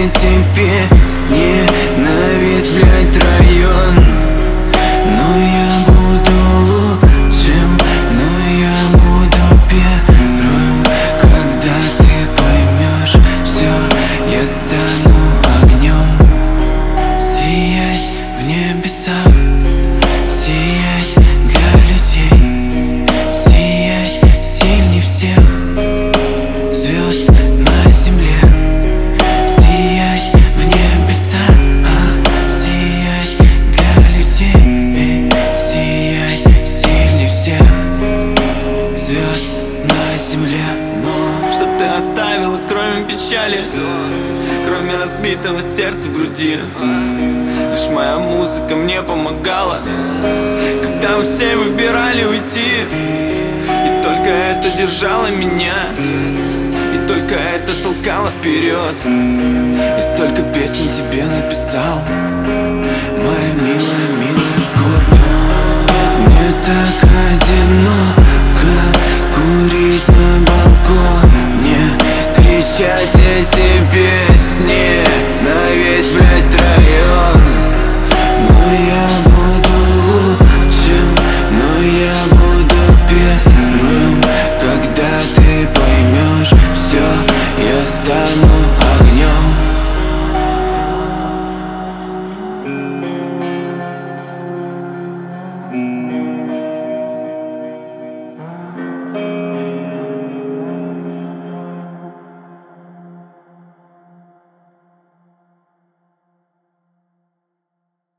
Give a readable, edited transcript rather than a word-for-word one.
эти песни на весь, блядь, район. Но я буду лучшим, но я буду первым. Когда ты поймешь все, я стану огнем. Сиять в небесах, сиять для людей, сиять сильней всех звезд на земле. Сиять в небесах, сиять для людей, сиять сильней всех звезд на земле. Но что ты оставила, кроме печали, кроме разбитого сердца в груди? Лишь моя музыка мне помогала, когда вы все выбирали уйти. И только это держало меня, и только это толкало вперед. И столько песен тебе написал, моя милая, милая скорбь. Мне так одиноко курить на балконе, кричать эти песни